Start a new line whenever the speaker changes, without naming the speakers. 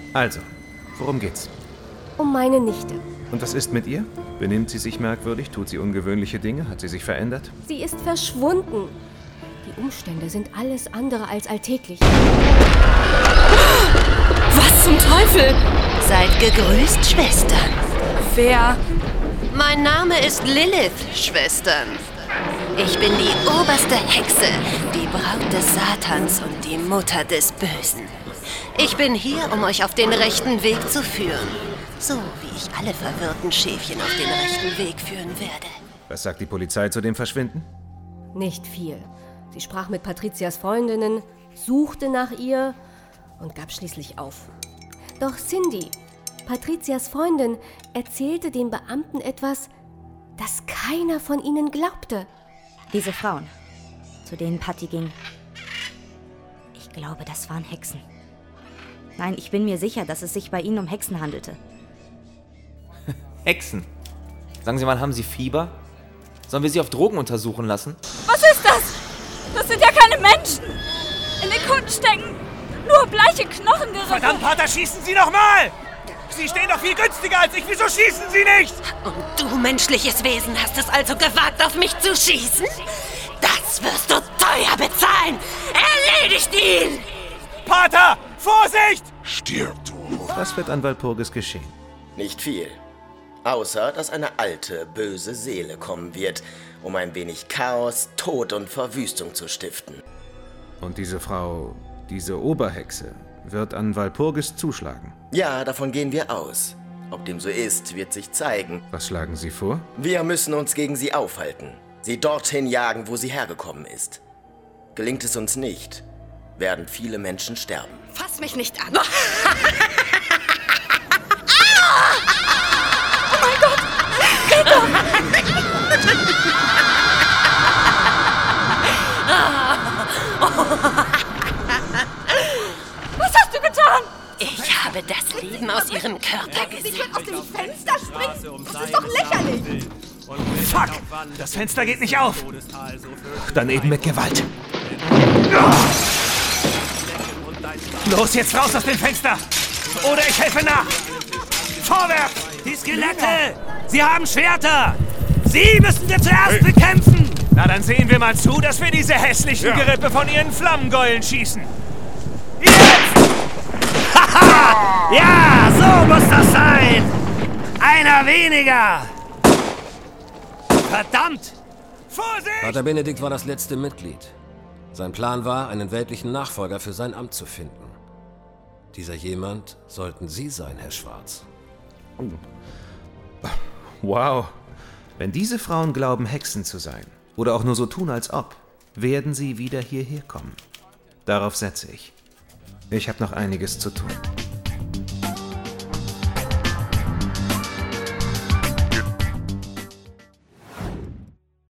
Also, worum geht's?
Um meine Nichte.
Und was ist mit ihr? Benimmt sie sich merkwürdig? Tut sie ungewöhnliche Dinge? Hat sie sich verändert?
Sie ist verschwunden. Die Umstände sind alles andere als alltäglich.
Was zum Teufel?
Seid gegrüßt, Schwestern.
Wer?
Mein Name ist Lilith, Schwestern. Ich bin die oberste Hexe, die Braut des Satans und die Mutter des Bösen. Ich bin hier, um euch auf den rechten Weg zu führen. So wie ich alle verwirrten Schäfchen auf den rechten Weg führen werde.
Was sagt die Polizei zu dem Verschwinden?
Nicht viel. Sie sprach mit Patrizias Freundinnen, suchte nach ihr und gab schließlich auf. Doch Cindy, Patrizias Freundin, erzählte den Beamten etwas, das keiner von ihnen glaubte.
Diese Frauen, zu denen Patty ging. Ich glaube, das waren Hexen. Nein, ich bin mir sicher, dass es sich bei ihnen um Hexen handelte.
Hexen? Sagen Sie mal, haben Sie Fieber? Sollen wir Sie auf Drogen untersuchen lassen?
Was ist das? Das sind ja keine Menschen. In den Kunden stecken nur bleiche Knochengerüche.
Verdammt, Pater, schießen Sie doch mal! Sie stehen doch viel günstiger als ich. Wieso schießen Sie nicht?
Und du, menschliches Wesen, hast es also gewagt, auf mich zu schießen? Das wirst du teuer bezahlen! Erledigt ihn!
Pater, Vorsicht!
Stirb, du!
Was wird an Walpurgis geschehen?
Nicht viel. Außer, dass eine alte, böse Seele kommen wird, um ein wenig Chaos, Tod und Verwüstung zu stiften.
Und diese Frau, diese Oberhexe, wird an Walpurgis zuschlagen?
Ja, davon gehen wir aus. Ob dem so ist, wird sich zeigen.
Was schlagen Sie vor?
Wir müssen uns gegen sie aufhalten. Sie dorthin jagen, wo sie hergekommen ist. Gelingt es uns nicht, werden viele Menschen sterben.
Fass mich nicht an!
Was hast du getan?
Ich habe das Leben aus ihrem Körper
Sie
gesucht.
können aus dem Fenster springen? Das ist doch lächerlich.
Fuck! Das Fenster geht nicht auf!
Dann eben mit Gewalt.
Los, jetzt raus aus dem Fenster! Oder ich helfe nach! Vorwärts! Die Skelette! Sie haben Schwerter! Sie müssen wir zuerst bekämpfen! Na, dann sehen wir mal zu, dass wir diese hässlichen Gerippe von ihren Flammengeulen schießen! Jetzt! Haha! Ja, so muss das sein! Einer weniger! Verdammt! Vorsicht!
Pater Benedikt war das letzte Mitglied. Sein Plan war, einen weltlichen Nachfolger für sein Amt zu finden. Dieser jemand sollten Sie sein, Herr Schwarz.
Wow. Wenn diese Frauen glauben, Hexen zu sein, oder auch nur so tun, als ob, werden sie wieder hierher kommen. Darauf setze ich. Ich habe noch einiges zu tun.